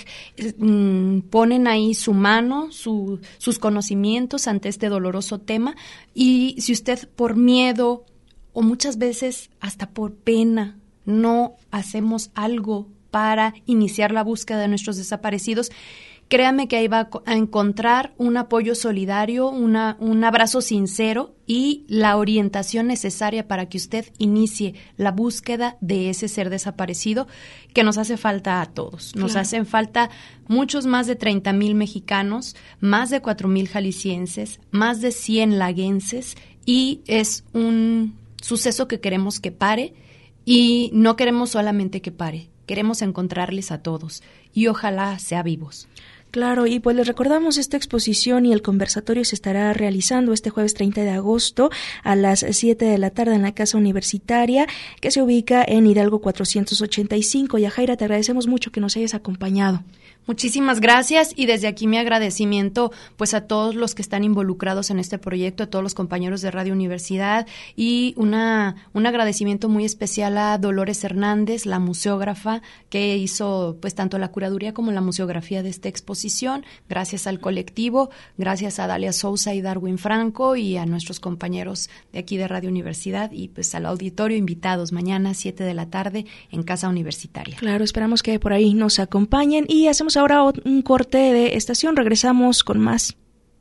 ponen ahí su mano, sus conocimientos ante este doloroso tema. Y si usted por miedo o muchas veces hasta por pena no hacemos algo para iniciar la búsqueda de nuestros desaparecidos, créame que ahí va a encontrar un apoyo solidario, un abrazo sincero y la orientación necesaria para que usted inicie la búsqueda de ese ser desaparecido que nos hace falta a todos. Nos hacen falta muchos más de 30,000 mexicanos, más de 4,000 jaliscienses, más de 100 laguenses y es un suceso que queremos que pare y no queremos solamente que pare, queremos encontrarles a todos y ojalá sea vivos. Claro, y pues les recordamos esta exposición y el conversatorio se estará realizando este jueves 30 de agosto a las 7 de la tarde en la Casa Universitaria, que se ubica en Hidalgo 485. Yajaira, te agradecemos mucho que nos hayas acompañado. Muchísimas gracias y desde aquí mi agradecimiento pues a todos los que están involucrados en este proyecto, a todos los compañeros de Radio Universidad y un agradecimiento muy especial a Dolores Hernández, la museógrafa que hizo pues tanto la curaduría como la museografía de esta exposición. Gracias al colectivo, gracias a Dalia Sousa y Darwin Franco y a nuestros compañeros de aquí de Radio Universidad y pues al auditorio invitados mañana 7 de la tarde en Casa Universitaria. Claro, esperamos que por ahí nos acompañen y hacemos ahora un corte de estación, regresamos con más.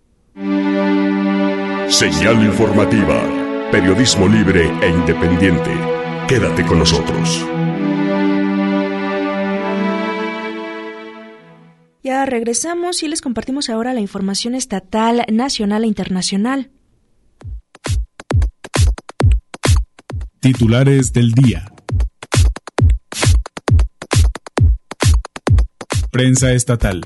Señal informativa, periodismo libre e independiente. Quédate con nosotros. Ya regresamos y les compartimos ahora la información estatal, nacional e internacional. Titulares del día. Prensa estatal.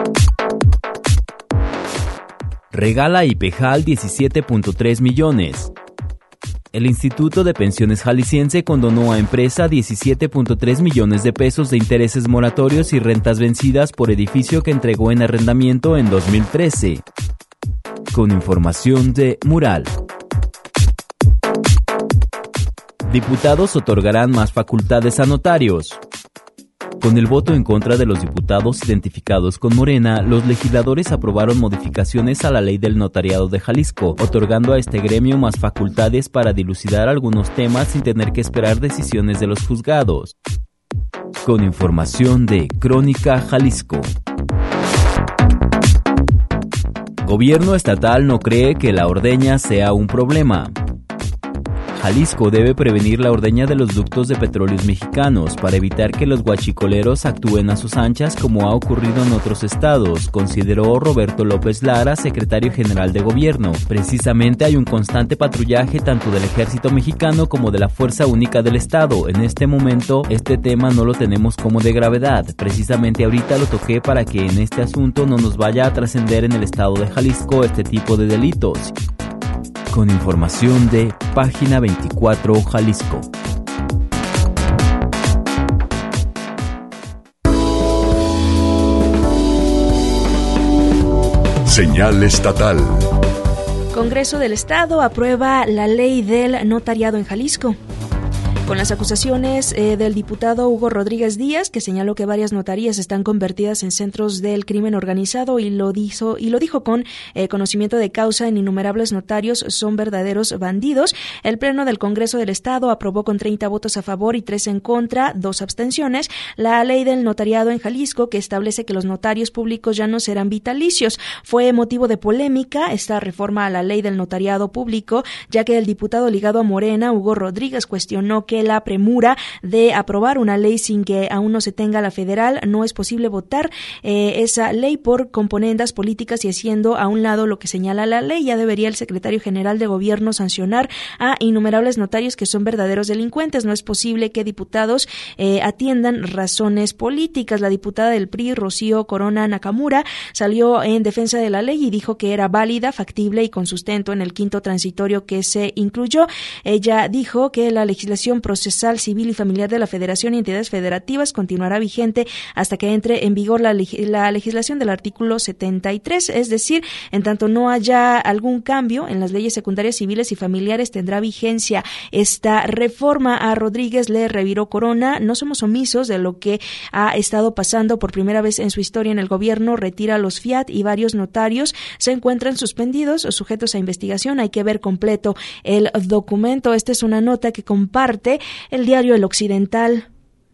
Regala IPEJAL 17.3 millones. El Instituto de Pensiones Jalisciense condonó a empresa 17.3 millones de pesos de intereses moratorios y rentas vencidas por edificio que entregó en arrendamiento en 2013. Con información de Mural. Diputados otorgarán más facultades a notarios. Con el voto en contra de los diputados identificados con Morena, los legisladores aprobaron modificaciones a la ley del notariado de Jalisco, otorgando a este gremio más facultades para dilucidar algunos temas sin tener que esperar decisiones de los juzgados. Con información de Crónica Jalisco. Gobierno estatal no cree que la ordeña sea un problema. Jalisco debe prevenir la ordeña de los ductos de petróleos mexicanos para evitar que los guachicoleros actúen a sus anchas como ha ocurrido en otros estados, consideró Roberto López Lara, secretario general de gobierno. Precisamente hay un constante patrullaje tanto del ejército mexicano como de la Fuerza Única del Estado. En este momento, este tema no lo tenemos como de gravedad. Precisamente ahorita lo toqué para que en este asunto no nos vaya a trascender en el estado de Jalisco este tipo de delitos. Con información de Página 24 Jalisco. Señal estatal. Congreso del Estado aprueba la ley del notariado en Jalisco. con las acusaciones del diputado Hugo Rodríguez Díaz, que señaló que varias notarías están convertidas en centros del crimen organizado y lo dijo con conocimiento de causa en innumerables notarios son verdaderos bandidos. El Pleno del Congreso del Estado aprobó con 30 votos a favor y 3 en contra, 2 abstenciones, la ley del notariado en Jalisco, que establece que los notarios públicos ya no serán vitalicios. Fue motivo de polémica esta reforma a la ley del notariado público, ya que el diputado ligado a Morena, Hugo Rodríguez, cuestionó que la premura de aprobar una ley sin que aún no se tenga la federal, no es posible votar esa ley por componendas políticas y haciendo a un lado lo que señala la ley. Ya debería el secretario general de gobierno sancionar a innumerables notarios que son verdaderos delincuentes. No es posible que diputados atiendan razones políticas. La diputada del PRI, Rocío Corona Nakamura, salió en defensa de la ley y dijo que era válida, factible y con sustento en el quinto transitorio que se incluyó. Ella dijo que la legislación procesal, civil y familiar de la Federación y entidades federativas continuará vigente hasta que entre en vigor la legislación del artículo 73, es decir, en tanto no haya algún cambio en las leyes secundarias civiles y familiares, tendrá vigencia esta reforma. A Rodríguez le reviró Corona: no somos omisos de lo que ha estado pasando por primera vez en su historia en el gobierno, retira los fiat y varios notarios se encuentran suspendidos o sujetos a investigación. Hay que ver completo el documento. Esta es una nota que comparte el diario El Occidental.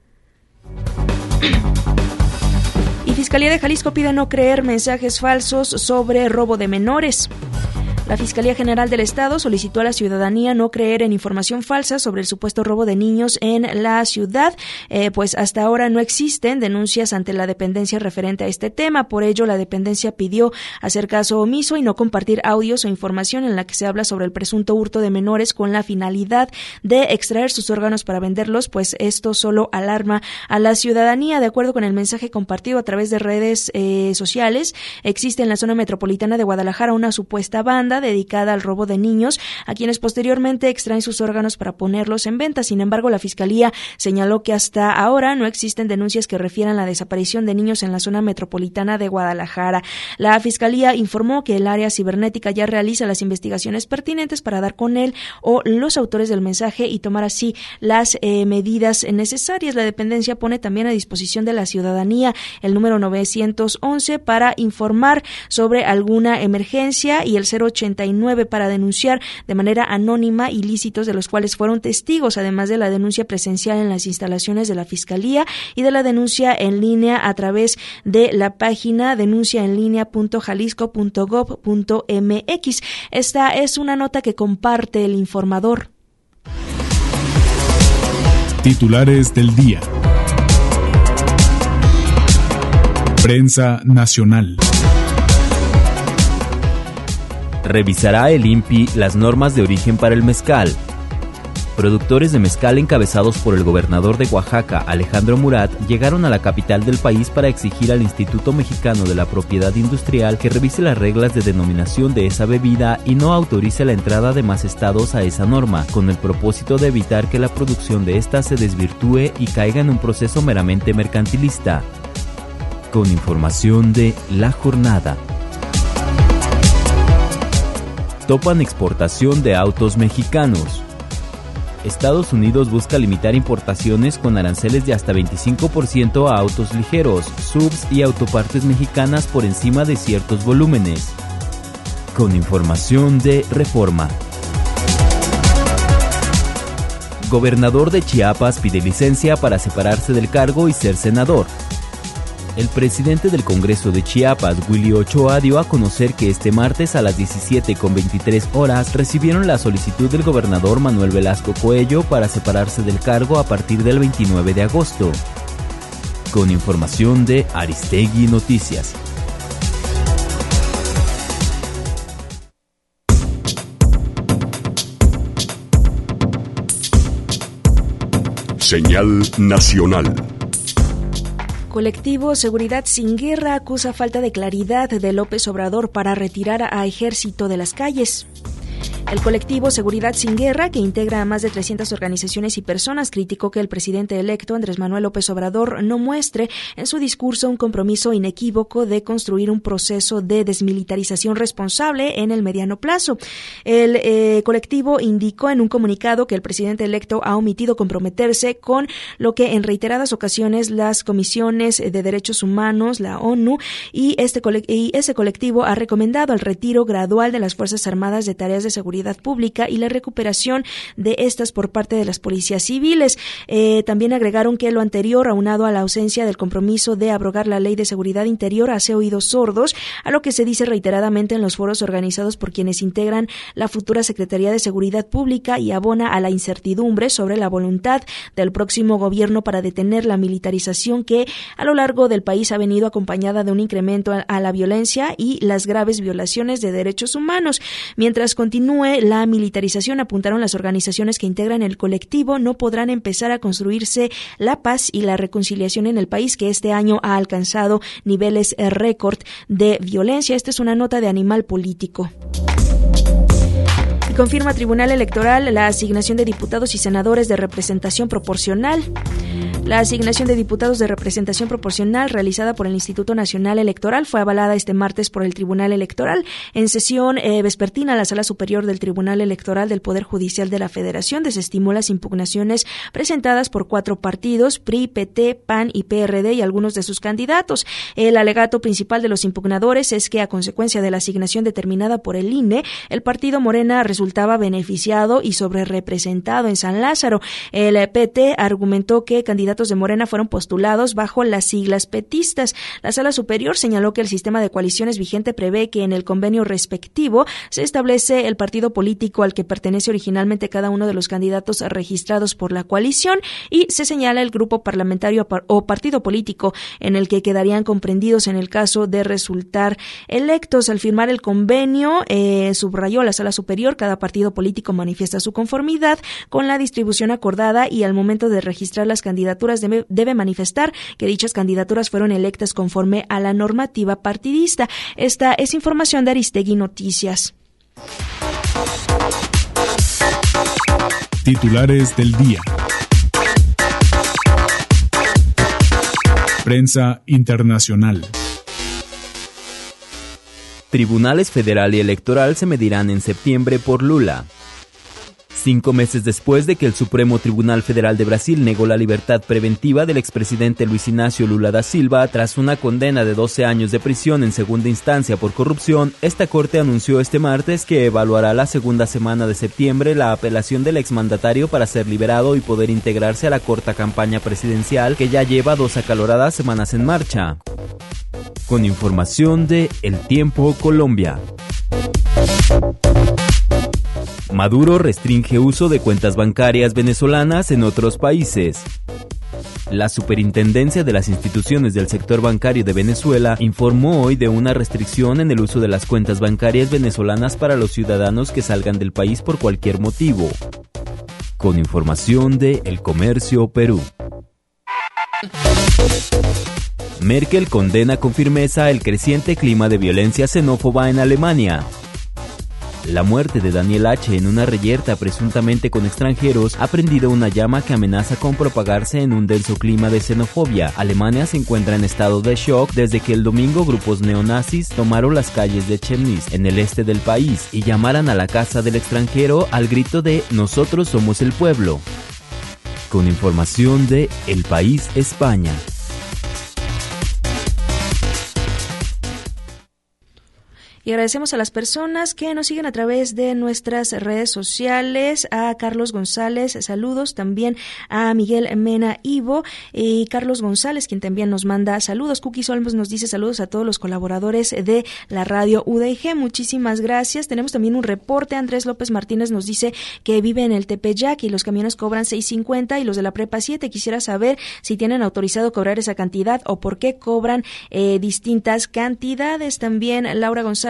Y Fiscalía de Jalisco pide no creer mensajes falsos sobre robo de menores. La Fiscalía General del Estado solicitó a la ciudadanía no creer en información falsa sobre el supuesto robo de niños en la ciudad, pues hasta ahora no existen denuncias ante la dependencia referente a este tema. Por ello, la dependencia pidió hacer caso omiso y no compartir audios o información en la que se habla sobre el presunto hurto de menores con la finalidad de extraer sus órganos para venderlos, pues esto solo alarma a la ciudadanía. De acuerdo con el mensaje compartido a través de redes sociales, existe en la zona metropolitana de Guadalajara una supuesta banda dedicada al robo de niños, a quienes posteriormente extraen sus órganos para ponerlos en venta. Sin embargo, la Fiscalía señaló que hasta ahora no existen denuncias que refieran la desaparición de niños en la zona metropolitana de Guadalajara. La Fiscalía informó que el área cibernética ya realiza las investigaciones pertinentes para dar con él o los autores del mensaje y tomar así las medidas necesarias. La dependencia pone también a disposición de la ciudadanía el número 911 para informar sobre alguna emergencia y el 089 para denunciar de manera anónima ilícitos de los cuales fueron testigos, además de la denuncia presencial en las instalaciones de la Fiscalía y de la denuncia en línea a través de la página denunciaenlinea.jalisco.gov.mx. Esta es una nota que comparte El Informador. Titulares del día. Prensa nacional. Revisará el INPI las normas de origen para el mezcal. Productores de mezcal encabezados por el gobernador de Oaxaca, Alejandro Murat, llegaron a la capital del país para exigir al Instituto Mexicano de la Propiedad Industrial que revise las reglas de denominación de esa bebida y no autorice la entrada de más estados a esa norma, con el propósito de evitar que la producción de esta se desvirtúe y caiga en un proceso meramente mercantilista. Con información de La Jornada. Topan exportación de autos mexicanos. Estados Unidos busca limitar importaciones con aranceles de hasta 25% a autos ligeros, subs y autopartes mexicanas por encima de ciertos volúmenes. Con información de Reforma. Gobernador de Chiapas pide licencia para separarse del cargo y ser senador. El presidente del Congreso de Chiapas, Willy Ochoa, dio a conocer que este martes a las 17:23 horas recibieron la solicitud del gobernador Manuel Velasco Coello para separarse del cargo a partir del 29 de agosto. Con información de Aristegui Noticias. Señal nacional. Colectivo Seguridad Sin Guerra acusa falta de claridad de López Obrador para retirar a ejército de las calles. El colectivo Seguridad Sin Guerra, que integra a más de 300 organizaciones y personas, criticó que el presidente electo Andrés Manuel López Obrador no muestre en su discurso un compromiso inequívoco de construir un proceso de desmilitarización responsable en el mediano plazo. El colectivo indicó en un comunicado que el presidente electo ha omitido comprometerse con lo que en reiteradas ocasiones las comisiones de derechos humanos, la ONU y ese colectivo ha recomendado el retiro gradual de las Fuerzas Armadas de tareas de seguridad pública y la recuperación de estas por parte de las policías civiles. También agregaron que lo anterior, aunado a la ausencia del compromiso de abrogar la Ley de Seguridad Interior, hace oídos sordos a lo que se dice reiteradamente en los foros organizados por quienes integran la futura Secretaría de Seguridad Pública y abona a la incertidumbre sobre la voluntad del próximo gobierno para detener la militarización que a lo largo del país ha venido acompañada de un incremento a la violencia y las graves violaciones de derechos humanos. Mientras continúe la militarización, apuntaron las organizaciones que integran el colectivo, no podrán empezar a construirse la paz y la reconciliación en el país, que este año ha alcanzado niveles récord de violencia. Esta es una nota de Animal Político. Y confirma Tribunal Electoral la asignación de diputados y senadores de representación proporcional. La asignación de diputados de representación proporcional realizada por el Instituto Nacional Electoral fue avalada este martes por el Tribunal Electoral. En sesión vespertina, la Sala Superior del Tribunal Electoral del Poder Judicial de la Federación desestimó las impugnaciones presentadas por 4 partidos, PRI, PT, PAN y PRD y algunos de sus candidatos. El alegato principal de los impugnadores es que a consecuencia de la asignación determinada por el INE, el partido Morena resultaba beneficiado y sobrerepresentado en San Lázaro. El PT argumentó que candidatos de Morena fueron postulados bajo las siglas petistas. La Sala Superior señaló que el sistema de coaliciones vigente prevé que en el convenio respectivo se establece el partido político al que pertenece originalmente cada uno de los candidatos registrados por la coalición y se señala el grupo parlamentario o partido político en el que quedarían comprendidos en el caso de resultar electos. Al firmar el convenio, subrayó la Sala Superior, cada partido político manifiesta su conformidad con la distribución acordada y al momento de registrar las candidaturas debe manifestar que dichas candidaturas fueron electas conforme a la normativa partidista. Esta es información de Aristegui Noticias. Titulares del día. Prensa internacional. Tribunales federal y electoral se medirán en septiembre por Lula. 5 meses después de que el Supremo Tribunal Federal de Brasil negó la libertad preventiva del expresidente Luis Inácio Lula da Silva tras una condena de 12 años de prisión en segunda instancia por corrupción, esta corte anunció este martes que evaluará la segunda semana de septiembre la apelación del exmandatario para ser liberado y poder integrarse a la corta campaña presidencial que ya lleva 2 acaloradas semanas en marcha. Con información de El Tiempo Colombia. Maduro restringe uso de cuentas bancarias venezolanas en otros países. La Superintendencia de las Instituciones del Sector Bancario de Venezuela informó hoy de una restricción en el uso de las cuentas bancarias venezolanas para los ciudadanos que salgan del país por cualquier motivo. Con información de El Comercio Perú. Merkel condena con firmeza el creciente clima de violencia xenófoba en Alemania. La muerte de Daniel H. en una reyerta presuntamente con extranjeros ha prendido una llama que amenaza con propagarse en un denso clima de xenofobia. Alemania se encuentra en estado de shock desde que el domingo grupos neonazis tomaron las calles de Chemnitz, en el este del país, y llamaran a la casa del extranjero al grito de "Nosotros somos el pueblo". Con información de El País, España. Y agradecemos a las personas que nos siguen a través de nuestras redes sociales, a Carlos González, saludos, también a Miguel Mena Ivo y Carlos González, quien también nos manda saludos. Cookie Olmos nos dice saludos a todos los colaboradores de la radio UDG, muchísimas gracias. Tenemos también un reporte, Andrés López Martínez nos dice que vive en el Tepeyac y los camiones cobran 6.50 y los de la Prepa 7, quisiera saber si tienen autorizado cobrar esa cantidad o por qué cobran distintas cantidades. También Laura González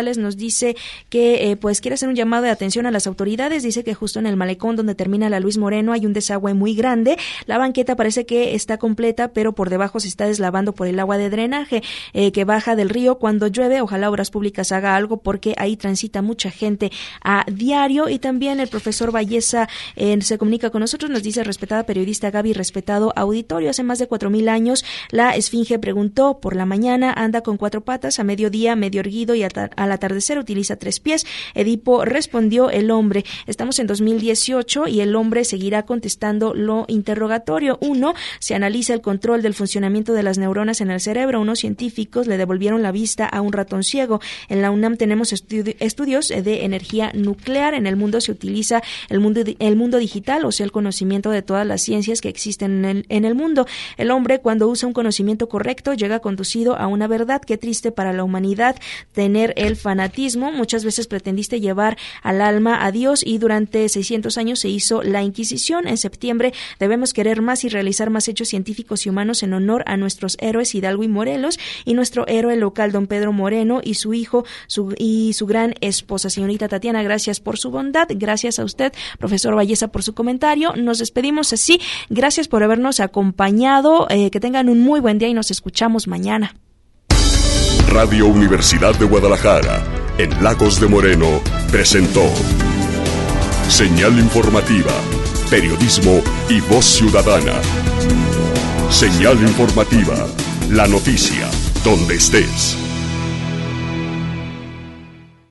González nos dice que pues quiere hacer un llamado de atención a las autoridades. Dice que justo en el malecón donde termina la Luis Moreno hay un desagüe muy grande. La banqueta parece que está completa, pero por debajo se está deslavando por el agua de drenaje que baja del río cuando llueve. Ojalá Obras Públicas haga algo porque ahí transita mucha gente a diario. Y también el profesor Valleza se comunica con nosotros, nos dice: respetada periodista Gaby, respetado auditorio, hace más de 4,000 años la esfinge preguntó, por la mañana anda con 4 patas, a mediodía medio erguido y al atardecer utiliza 3 pies. Edipo respondió: el hombre. Estamos en 2018 y el hombre seguirá contestando lo interrogatorio. 1. Se analiza el control del funcionamiento de las neuronas en el cerebro. Unos científicos le devolvieron la vista a un ratón ciego. En la UNAM tenemos estudios de energía nuclear. En el mundo se utiliza el mundo digital, o sea, el conocimiento de todas las ciencias que existen en el mundo. El hombre, cuando usa un conocimiento correcto, llega conducido a una verdad. Qué triste para la humanidad tener el fanatismo. Muchas veces pretendiste llevar al alma a Dios y durante 600 años se hizo la Inquisición. En septiembre debemos querer más y realizar más hechos científicos y humanos en honor a nuestros héroes Hidalgo y Morelos y nuestro héroe local don Pedro Moreno y su hijo y su gran esposa. Señorita Tatiana, gracias por su bondad. Gracias a usted, profesor Valleza, por su comentario. Nos despedimos así. Gracias por habernos acompañado. Que tengan un muy buen día y nos escuchamos mañana. Radio Universidad de Guadalajara, en Lagos de Moreno, presentó Señal Informativa, Periodismo y Voz Ciudadana. Señal Informativa, la noticia, donde estés.